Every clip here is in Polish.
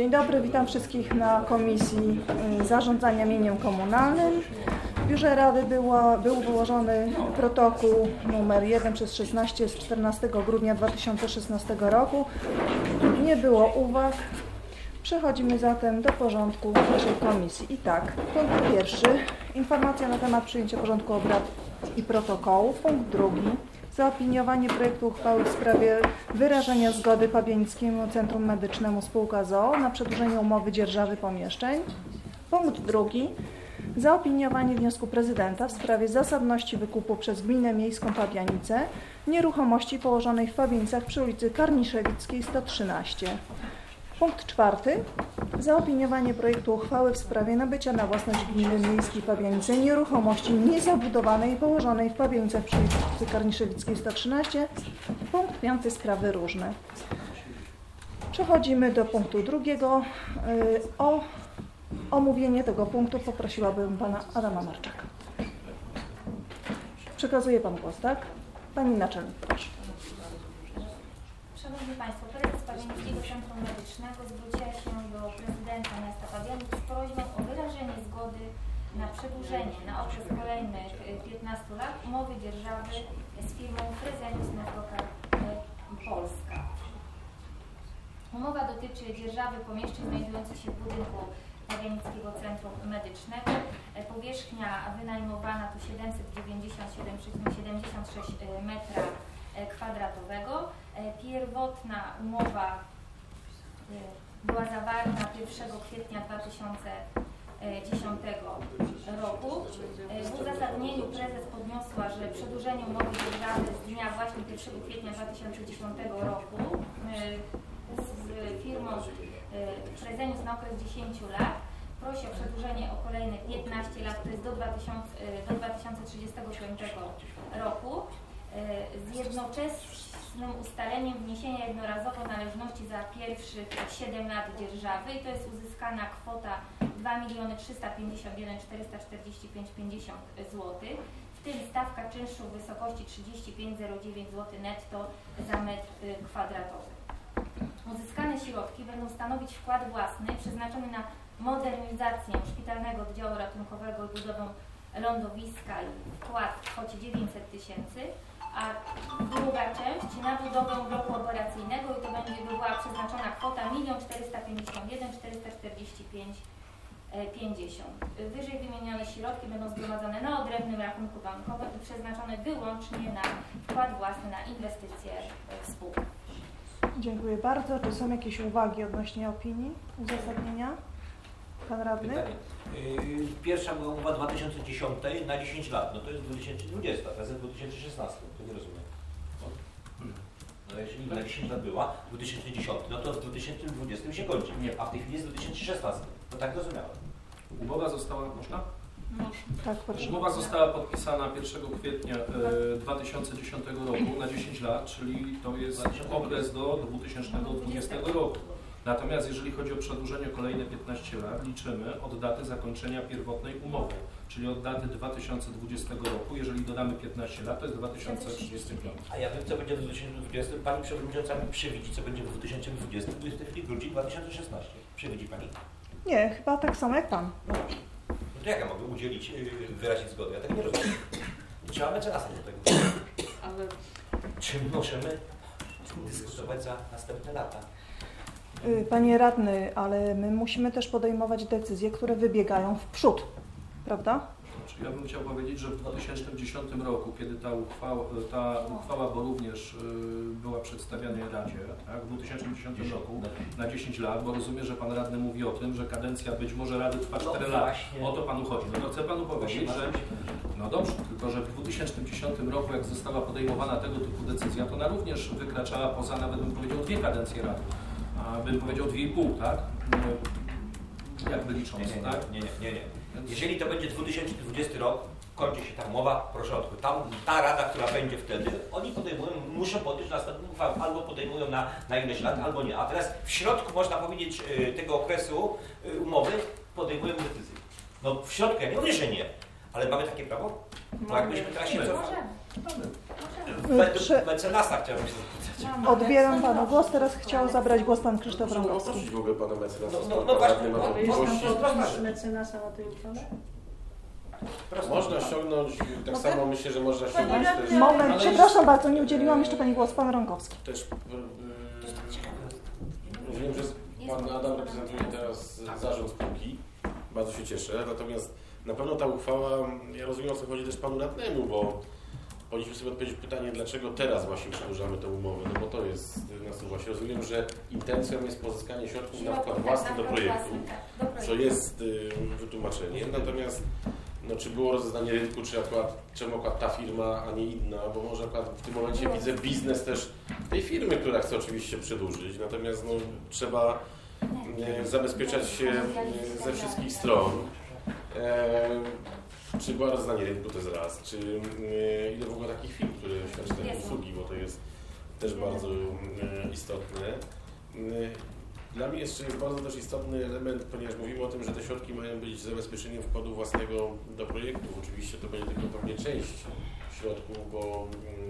Dzień dobry, witam wszystkich na Komisji Zarządzania Mieniem Komunalnym. W Biurze Rady był wyłożony protokół numer 1/16 z 14 grudnia 2016 roku. Nie było uwag. Przechodzimy zatem do porządku naszej komisji. I tak, punkt pierwszy. Informacja na temat przyjęcia porządku obrad i protokołu. Punkt drugi. Zaopiniowanie projektu uchwały w sprawie wyrażenia zgody Pabianickiemu Centrum Medycznemu Spółka z.o.o. na przedłużenie umowy dzierżawy pomieszczeń. Punkt drugi. Zaopiniowanie wniosku prezydenta w sprawie zasadności wykupu przez Gminę Miejską Pabianice nieruchomości położonej w Pabianicach przy ulicy Karniszewickiej 113. Punkt czwarty. Zaopiniowanie projektu uchwały w sprawie nabycia na własność Gminy Miejskiej Pabianice nieruchomości niezabudowanej położonej w Pabianicach przy ulicy Karniszewickiej 113. Punkt piąty. Sprawy różne. Przechodzimy do punktu drugiego. O omówienie tego punktu poprosiłabym pana Adama Marczaka. Przekazuję pan głos, tak? Pani naczelnik, proszę. Szanowni Państwo, prezes Pabianickiego Centrum Medycznego zwróciła się do prezydenta miasta Pabianic z prośbą o wyrażenie zgody na przedłużenie na okres kolejnych 15 lat umowy dzierżawy z firmą Fresenius Network Polska. Umowa dotyczy dzierżawy pomieszczeń znajdujących się w budynku Pabianickiego Centrum Medycznego. Powierzchnia wynajmowana to 797,76 metra kwadratowego. Pierwotna umowa była zawarta 1 kwietnia 2010 roku. W uzasadnieniu prezes podniosła, że przedłużenie umowy dzierżawy z dnia właśnie 1 kwietnia 2010 roku z firmą Fresenius na okres 10 lat. Prosi o przedłużenie o kolejne 15 lat, to jest do 2035 roku, z jednoczesnym ustaleniem wniesienia jednorazowo należności za pierwszych 7 lat dzierżawy i to jest uzyskana kwota 2 351 445,50 zł, w tym stawka czynszu w wysokości 35,09 zł netto za metr kwadratowy. Uzyskane środki będą stanowić wkład własny przeznaczony na modernizację szpitalnego oddziału ratunkowego i budowę lądowiska i wkład w kwocie 900 000, a druga część na budowę bloku operacyjnego i to będzie była przeznaczona kwota 1 451 445,50. Wyżej wymienione środki będą zgromadzone na odrębnym rachunku bankowym i przeznaczone wyłącznie na wkład własny na inwestycje w spółkę. Dziękuję bardzo. Czy są jakieś uwagi odnośnie opinii, uzasadnienia? Pan radny? Pytanie. Pierwsza była umowa 2010 na 10 lat, no to jest 2020, teraz jest 2016, to nie rozumiem. No jeżeli na 10 lat była, 2010, no to w 2020 się kończy, a w tej chwili jest 2016, to tak rozumiałem. Umowa została, można? Tak, proszę. Umowa została podpisana 1 kwietnia 2010 roku na 10 lat, czyli to jest okres do 2020 roku. Natomiast jeżeli chodzi o przedłużenie kolejne 15 lat, liczymy od daty zakończenia pierwotnej umowy, czyli od daty 2020 roku. Jeżeli dodamy 15 lat, to jest 2035. A ja wiem, co będzie w 2020. Pani przewodnicząca mi przewidzi, co będzie w 2020, to jest w tej chwili grudzień 2016. Przewidzi Pani? Nie, chyba tak samo jak pan. No właśnie. No to jak ja mogę udzielić, wyrazić zgody? Ja tak nie rozumiem. Trzeba mecenasa do tego. Ale Czy możemy dyskutować za następne lata? Panie radny, ale my musimy też podejmować decyzje, które wybiegają w przód, prawda? Znaczy, ja bym chciał powiedzieć, że w 2010 roku, kiedy ta uchwała, bo również była przedstawiana Radzie, tak, w 2010 roku na 10 lat, bo rozumiem, że Pan radny mówi o tym, że kadencja być może Rady trwa 4 lata. O to Panu chodzi. No to chcę Panu powiedzieć, że no dobrze, tylko że w 2010 roku, jak została podejmowana tego typu decyzja, to ona również wykraczała poza, nawet bym powiedział, 2 kadencje Rady. A bym powiedział 2,5, tak? Jakby licząc, tak? Nie. Jeżeli to będzie 2020 rok, kończy się ta umowa, proszę odkuć. Ta rada, która będzie wtedy, oni podejmują, muszą podjąć następną uchwałę. Albo podejmują na ileś lat, albo nie. A teraz w środku, można powiedzieć, tego okresu umowy podejmują decyzję. No w środku, ja nie mówię, że nie, ale mamy takie prawo? Bo jakbyśmy teraz się cofali. Mecenasa chciałbym się zapytać. Odbieram panu głos. Teraz chciał zabrać głos pan Krzysztof Muszę Rąkowski. poprosić w ogóle pana mecenasa. No właśnie, mecenasa o tej uchwale? Można ściągnąć, tak samo myślę, że można ściągnąć też... Moment, przepraszam bardzo, nie udzieliłam jeszcze pani głosu. Pan Rąkowski. Też rozumiem, że pan Adam reprezentuje teraz zarząd spółki. Bardzo się cieszę. Natomiast na pewno ta uchwała, ja rozumiem, o co chodzi też panu radnemu, bo powinniśmy sobie odpowiedzieć pytanie, dlaczego teraz właśnie przedłużamy tę umowę, no bo to jest nasuwa się. Rozumiem, że intencją jest pozyskanie środków na wkład własny do projektu, co jest wytłumaczeniem. Natomiast no, czy było rozeznanie rynku, czemu akurat ta firma, a nie inna, bo może akurat w tym momencie widzę biznes też tej firmy, która chce oczywiście przedłużyć, natomiast no, trzeba zabezpieczać się ze wszystkich stron. Czy było rozeznanie rynku, to jest raz, czy ile w ogóle takich firm, które świadczą takie usługi, bo to jest też bardzo istotne. Dla mnie jeszcze jest bardzo też istotny element, ponieważ mówimy o tym, że te środki mają być zabezpieczeniem wkładu własnego do projektu. Oczywiście to będzie tylko pewnie część środków, bo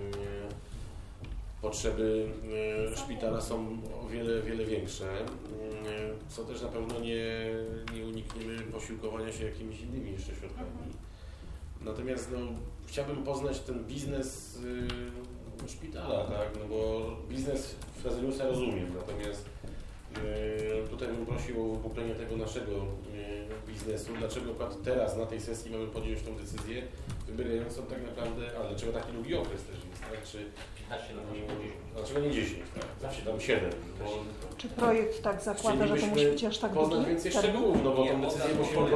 potrzeby szpitala są o wiele większe, co też na pewno nie unikniemy posiłkowania się jakimiś innymi jeszcze środkami. Natomiast no, chciałbym poznać ten biznes szpitala, tak? No bo biznes Freseniusa rozumiem, natomiast tutaj bym prosił o wybuklenie tego naszego biznesu. Dlaczego akurat teraz na tej sesji mamy podjąć tą decyzję wybierającą tak naprawdę, ale dlaczego taki długi okres też jest, tak? Czy 15 lat, dlaczego nie 10, tak? Zawsze tam 7. Bo Czy projekt tak zakłada, że to musi być aż tak poznać długi więcej termin? szczegółów, no bo tę decyzję musimy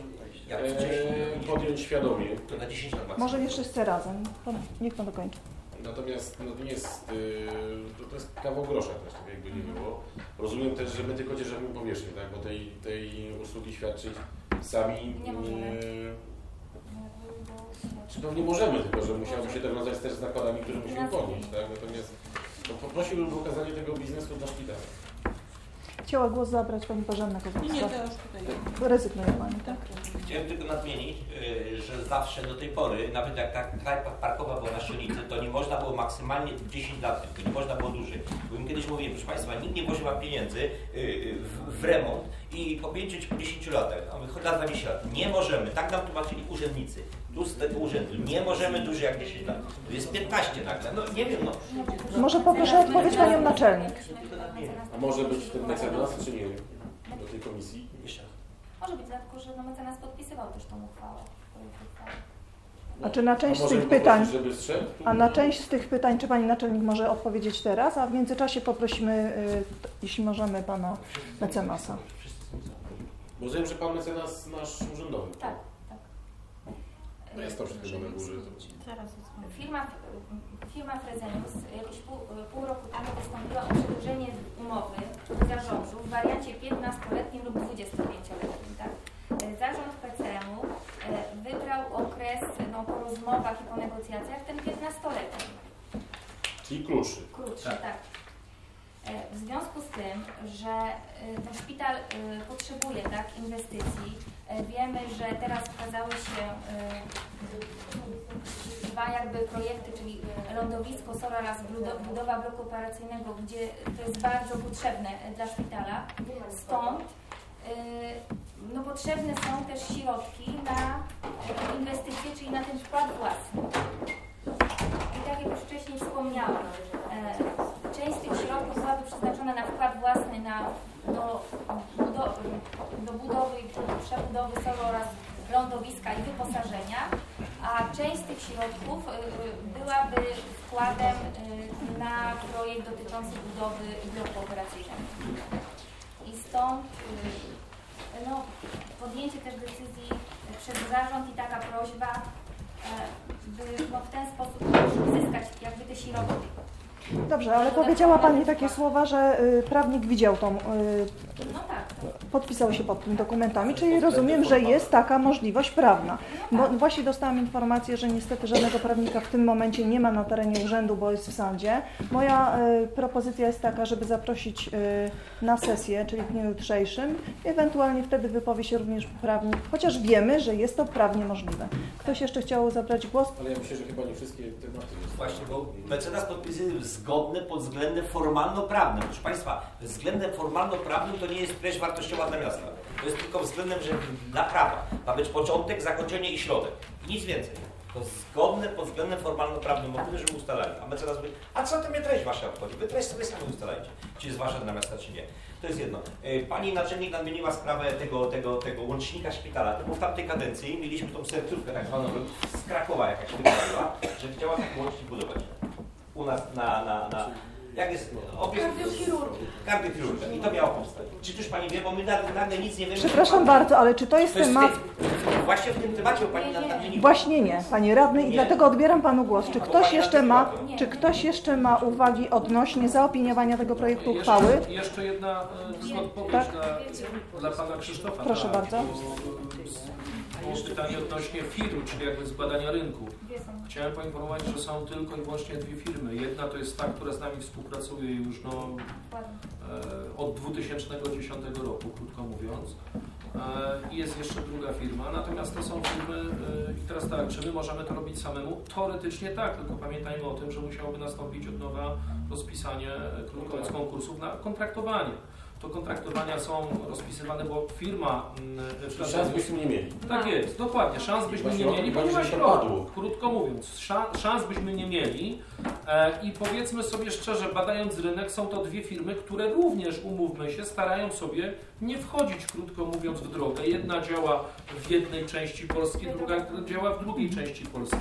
podjąć świadomie. To na 10 lat Może jeszcze z razem. Niech pan dokończy. Natomiast no, to nie jest, to jest kawał grosza też, tak jakby nie było. Rozumiem też, że my tylko dzierżymy powierzchnię, tak? Bo tej usługi świadczyć sami Nie możemy. Czy pewnie możemy, tylko że musiałoby się to wiązać też z nakładami, które musimy ponieść, tak? Natomiast no, poprosiłbym o ukazanie tego biznesu dla szpitala. Chciała głos zabrać pani Bożena Kozłowska. Nie, to już tutaj. Rezygnuje pani, tak? Chciałem tylko nadmienić, że zawsze do tej pory, nawet jak ta knajpa parkowa była na Szczelnicy, to nie można było maksymalnie 10 lat, tylko nie można było dłużej. Bo im kiedyś mówiłem, proszę Państwa, nikt nie włożył Wam pieniędzy w remont i po 5 czy po 10 latach, a my choć na 20 lat, nie możemy, tak nam tłumaczyli urzędnicy, tu z tego urzędu, nie możemy dłużej jak 10 lat. To jest 15 nagle, no nie wiem, no. Może poproszę o odpowiedź panią naczelnik. A może być ten mecenas, czy nie? Do tej komisji? Może być, dlatego że mecenas podpisywał też tą uchwałę. A czy na część A z może tych pytań, poprosić, żeby strzegł? a na część z tych pytań, czy pani naczelnik może odpowiedzieć teraz, a w międzyczasie poprosimy, jeśli możemy, pana mecenasa. Bo rozumiem, że pan mecenas nasz urzędowy. Tak, tak. No jest to wszystko na górze. Zaraz Firma Fresenius jakieś pół roku temu wystąpiła o przedłużenie umowy zarządu w wariancie 15-letnim lub 25-letnim. Tak? Zarząd PCM-u wybrał okres po rozmowach i po negocjacjach ten 15-letni. Czyli krótszy. Krótszy, tak. W związku z tym, że ten szpital potrzebuje inwestycji, wiemy, że teraz ukazały się dwa projekty, czyli lądowisko SOR oraz budowa bloku operacyjnego, gdzie to jest bardzo potrzebne dla szpitala. Stąd potrzebne są też środki na inwestycje, czyli na ten wkład własny. I tak jak już wcześniej wspomniałam, część z tych środków byłaby przeznaczona na wkład własny do budowy i przebudowy SOR oraz lądowiska i wyposażenia, a część z tych środków byłaby wkładem na projekt dotyczący budowy bloku operacyjnego. I stąd podjęcie też decyzji przez zarząd i taka prośba, by w ten sposób uzyskać te środki. Dobrze, ale powiedziała pani takie słowa, że prawnik widział tą... No tak. podpisały się pod tymi dokumentami, czyli rozumiem, że jest taka możliwość prawna. Bo właśnie dostałam informację, że niestety żadnego prawnika w tym momencie nie ma na terenie urzędu, bo jest w sądzie. Moja propozycja jest taka, żeby zaprosić na sesję, czyli w dniu jutrzejszym, ewentualnie wtedy wypowie się również prawnik, chociaż wiemy, że jest to prawnie możliwe. Ktoś jeszcze chciał zabrać głos? Ale ja myślę, że chyba nie wszystkie tematy. Właśnie, bo mecenas podpisy zgodne pod względem formalno-prawnym. Proszę Państwa, względem formalno-prawnym to nie jest treść wartościowa dla miasta. To jest tylko względem, że dla prawa ma być początek, zakończenie i środek. I nic więcej. To zgodne pod względem formalno-prawnym motywy, żeby ustalali. A mecenas mówi, a co to mnie treść wasza obchodzi? Wy treść sobie sami ustalajcie, czy jest wasza dla miasta, czy nie. To jest jedno. Pani naczelnik nadmieniła sprawę tego łącznika szpitala. To było w tamtej kadencji. Mieliśmy tą sercówkę tak zwaną z Krakowa jakaś wyglądała, że chciała taki łącznik budować. U nas jak jest kardiochirurgia. I to miało powstać. Czy też Pani wie, bo my nagle nic nie wiemy. Przepraszam bardzo, ale czy to jest temat... Właśnie w tym temacie, bo Pani nadmieniła. Właśnie nie, Panie Radny, i dlatego odbieram Panu głos. Czy ktoś jeszcze ma uwagi odnośnie zaopiniowania tego projektu uchwały? Jeszcze jedna odpowiedź dla Pana Krzysztofa. Proszę bardzo. Było pytanie odnośnie firm, czyli jakby z badania rynku. Chciałem poinformować, że są tylko i wyłącznie dwie firmy. Jedna to jest ta, która z nami współpracuje już od 2010 roku, krótko mówiąc. I jest jeszcze druga firma. Natomiast to są firmy, i teraz tak, czy my możemy to robić samemu? Teoretycznie tak, tylko pamiętajmy o tym, że musiałoby nastąpić od nowa rozpisanie, krótko mówiąc, konkursów na kontraktowanie. To kontraktowania są rozpisywane, bo firma... Szans byśmy nie mieli. Tak jest, dokładnie. Szans byśmy nie mieli, ponieważ krótko mówiąc, szans byśmy nie mieli i powiedzmy sobie szczerze, badając rynek, są to dwie firmy, które również, umówmy się, starają sobie nie wchodzić, krótko mówiąc, w drogę. Jedna działa w jednej części Polski, druga działa w drugiej części Polski.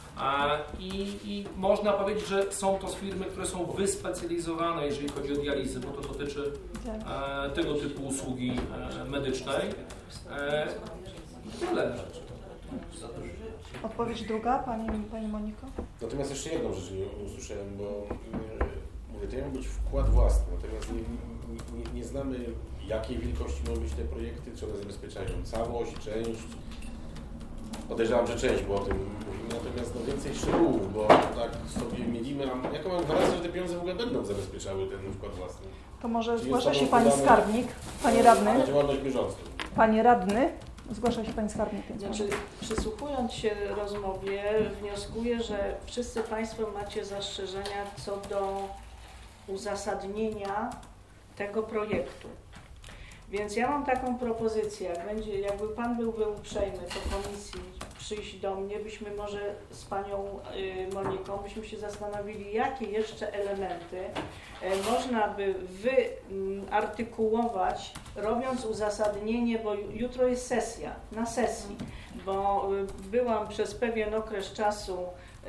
I można powiedzieć, że są to firmy, które są wyspecjalizowane, jeżeli chodzi o dializę, bo to dotyczy tego typu usługi medycznej. Tyle. Odpowiedź druga, Pani Moniko? Natomiast jeszcze jedną rzecz nie usłyszałem, bo mówię, to miał być wkład własny, natomiast nie znamy, jakiej wielkości mogą być te projekty, czy one zabezpieczają całość, część. Podejrzewam, że część, bo o tym mówimy, natomiast więcej szczegółów, bo tak sobie mielimy, a jaką mam gwarancję, że te pieniądze w ogóle będą zabezpieczały ten wkład własny? To może zgłasza się Pani skarbnik, Panie Radny. Na działalność bieżącą. Panie Radny, zgłasza się Pani skarbnik. Znaczy, przysłuchując się rozmowie, wnioskuję, że wszyscy Państwo macie zastrzeżenia co do uzasadnienia tego projektu. Więc ja mam taką propozycję, jakby Pan byłby uprzejmy po komisji przyjść do mnie, byśmy może z Panią Moniką, byśmy się zastanowili, jakie jeszcze elementy można by wyartykułować, robiąc uzasadnienie, bo jutro jest sesja, na sesji, bo byłam przez pewien okres czasu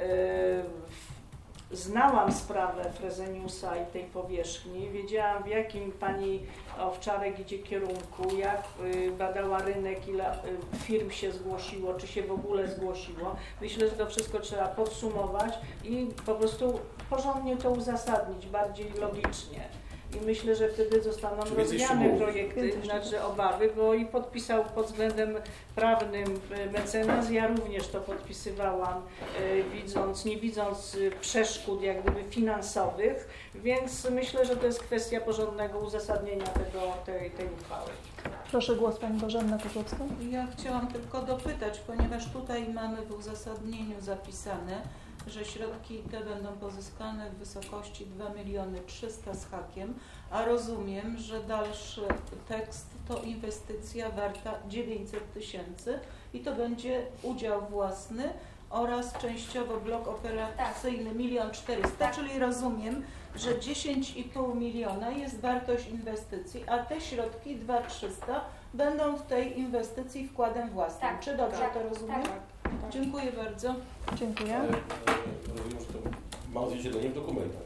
znałam sprawę Freseniusa i tej powierzchni, wiedziałam, w jakim Pani Owczarek idzie kierunku, jak badała rynek, ile firm się zgłosiło, czy się w ogóle zgłosiło. Myślę, że to wszystko trzeba podsumować i po prostu porządnie to uzasadnić, bardziej logicznie. I myślę, że wtedy zostaną rozwiane projekty, znaczy obawy, bo i podpisał pod względem prawnym mecenas, ja również to podpisywałam, nie widząc przeszkód jak gdyby finansowych, więc myślę, że to jest kwestia porządnego uzasadnienia tej uchwały. Proszę głos Pani Bożenna Kozłowska. Ja chciałam tylko dopytać, ponieważ tutaj mamy w uzasadnieniu zapisane, że środki te będą pozyskane w wysokości 2 300 000 z hakiem, a rozumiem, że dalszy tekst to inwestycja warta 900 000 i to będzie udział własny oraz częściowo blok operacyjny 1 400 000, czyli rozumiem, że 10,5 miliona jest wartość inwestycji, a te środki 2 300 będą w tej inwestycji wkładem własnym. Tak, czy dobrze to rozumiem? Tak. Dziękuję bardzo. Dziękuję. Ale rozumiem, że to ma odzwierciedlenie w dokumentach.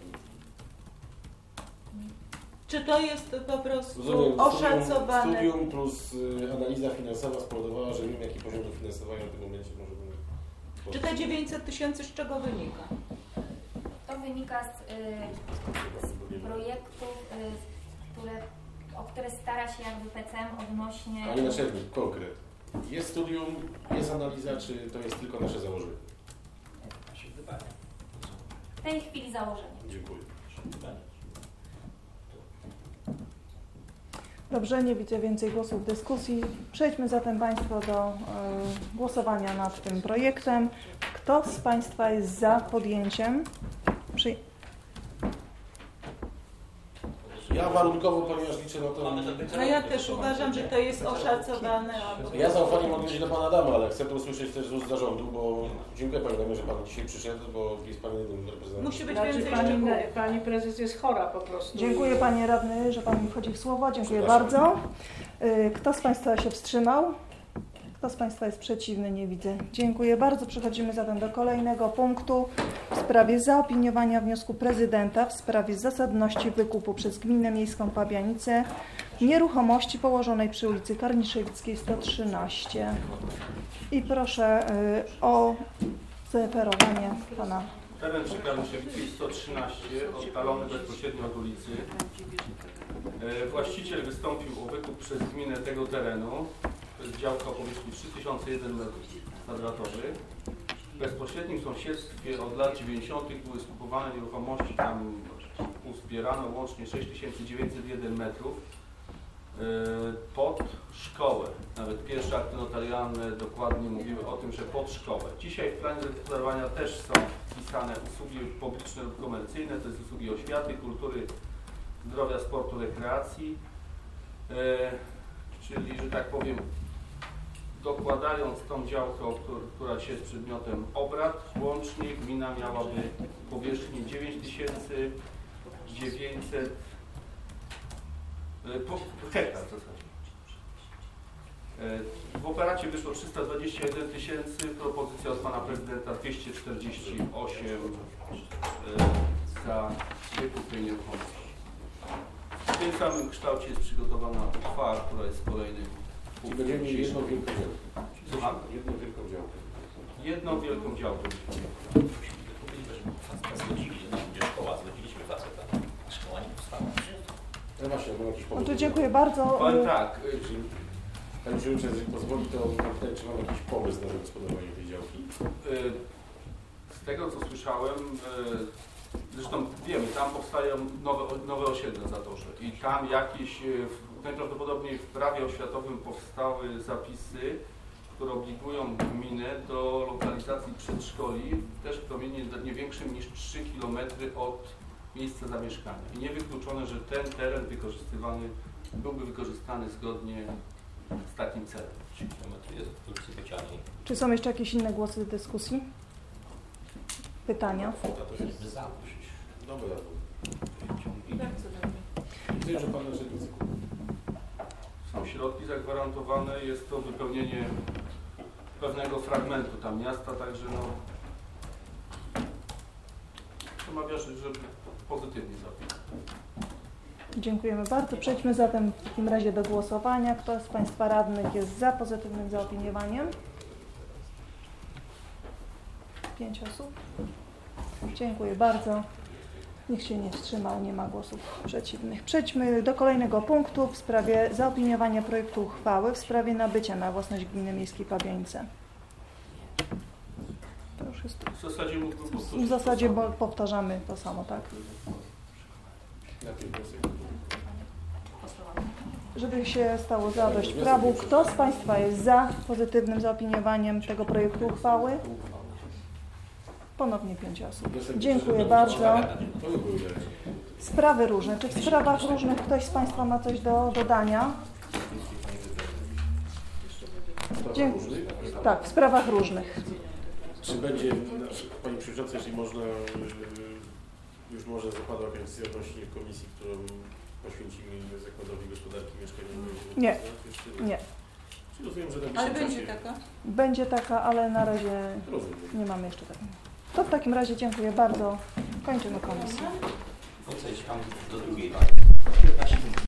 Czy to jest po prostu Rozumiem, oszacowane? Studium plus analiza finansowa spowodowała, że wiem, jaki poziom dofinansowania w tym momencie może być. Czy te 900 000 z czego wynika? To wynika z projektów, które o które stara się jakby PCM odnośnie... Pani naczelnik, konkret. Jest studium, jest analiza, czy to jest tylko nasze założenie? W tej chwili założenie. Dziękuję. Dobrze, nie widzę więcej głosów w dyskusji. Przejdźmy zatem Państwo do głosowania nad tym projektem. Kto z Państwa jest za podjęciem? Ja warunkowo, ponieważ liczę na to... No ja też uważam, że to jest oszacowane. Ja zaufanie mogę mieć do Pana Adama, ale chcę to usłyszeć też z ust zarządu, bo dziękuję Panie Adamie, że Pan dzisiaj przyszedł, bo jest Pan jednym reprezentantem. Musi być Znaczy, więcej szczegółów. pani prezes jest chora po prostu. Dziękuję Panie Radny, że Pan mi wchodzi w słowo. Dziękuję Przepraszam. bardzo. Kto z Państwa się wstrzymał? Kto z Państwa jest przeciwny? Nie widzę. Dziękuję bardzo. Przechodzimy zatem do kolejnego punktu w sprawie zaopiniowania wniosku prezydenta w sprawie zasadności wykupu przez Gminę Miejską Pabianice nieruchomości położonej przy ulicy Karniszewickiej 113. I proszę o zareferowanie Pana. Teren przy Karniszewickiej 113, oddalony bezpośrednio od ulicy. Właściciel wystąpił o wykup przez gminę tego terenu. To jest działka o powierzchni 3001 m2. W bezpośrednim sąsiedztwie od lat 90. były skupowane nieruchomości, tam uzbierano łącznie 6901 metrów pod szkołę. Nawet pierwsze akty notarialne dokładnie mówiły o tym, że pod szkołę. Dzisiaj w planie zagospodarowania też są wpisane usługi publiczne lub komercyjne, to jest usługi oświaty, kultury, zdrowia, sportu, rekreacji. Czyli, że tak powiem, dokładając tą działkę, która dzisiaj jest przedmiotem obrad, łącznie gmina miałaby powierzchnię 9900 hektar w zasadzie. W operacie wyszło 321 tysięcy, propozycja od Pana Prezydenta 248 za wykup tej nieruchomości. W tym samym kształcie jest przygotowana uchwała, która jest kolejnym. I będziemy mieli jedną wielką działkę. Słucham? Jedną wielką działkę. Jedną wielką działkę. Zgodziliśmy faceta. Szkoła nie powstała. No właśnie, mam jakiś No pomysł. to dziękuję bardzo. Powiem tak, Pani Przewodnicząca, jeżeli pozwoli, to pytanie, czy mam jakiś pomysł na zagospodarowanie tej działki? z tego co słyszałem, zresztą wiemy, tam powstają nowe osiedla Zatorze i tam jakieś, najprawdopodobniej w prawie oświatowym powstały zapisy, które obligują gminę do lokalizacji przedszkoli też w promieniu nie większym niż 3 km od miejsca zamieszkania. I niewykluczone, że ten teren byłby wykorzystany zgodnie z takim celem. 3 km jest w ulicy Wycianej. Czy są jeszcze jakieś inne głosy w dyskusji? Pytania? To jest zapuść. Dobra. Bardzo dobrze. Widzę, że Pan naczelnik. Są środki zagwarantowane, jest to wypełnienie pewnego fragmentu tam miasta, także no przemawia, że pozytywnie zapisać. Dziękujemy bardzo. Przejdźmy zatem w takim razie do głosowania. Kto z Państwa radnych jest za pozytywnym zaopiniowaniem? 5 osób. Dziękuję bardzo. Nikt się nie wstrzymał, nie ma głosów przeciwnych. Przejdźmy do kolejnego punktu w sprawie zaopiniowania projektu uchwały w sprawie nabycia na własność Gminy Miejskiej Pabianice. To już jest... W zasadzie mógłbym powtórzyć. W zasadzie bo powtarzamy to samo, tak? Jakie głosy? Żeby się stało zadość prawu, kto z Państwa jest za pozytywnym zaopiniowaniem tego projektu uchwały? Ponownie 5 osób. Dziękuję bardzo. To by było idealnie. Sprawy różne. Czy w sprawach różnych ktoś z Państwa ma coś do dodania? Dziękuję. Tak, w sprawach różnych. Czy będzie, Pani Przewodnicząca, jeżeli można, już może zapadła jakaś decyzja odnośnie komisji, którą poświęcimy Zakładowi Gospodarki Mieszkaniowej? Nie. Nie. Czy rozumiem, że na Ale najbliższym będzie czasie- taka? Będzie taka, ale na razie Rozumiem. nie mamy jeszcze takiej. To w takim razie dziękuję bardzo. Kończymy komisję. No co, jeśli tam do drugiej.